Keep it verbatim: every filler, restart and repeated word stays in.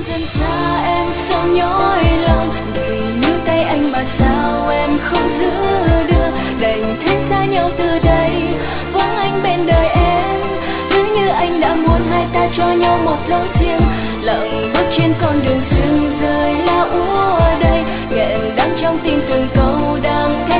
dần xa em sao nhói lòng, vì những tay anh mà sao em không giữ được. Đành thế xa nhau từ đây, vắng anh bên đời em. Cứ như anh đã muốn hai ta cho nhau một lối riêng, lặng bước trên con đường sương rơi lá úa đây, nghẹn đắng trong tim từng câu đang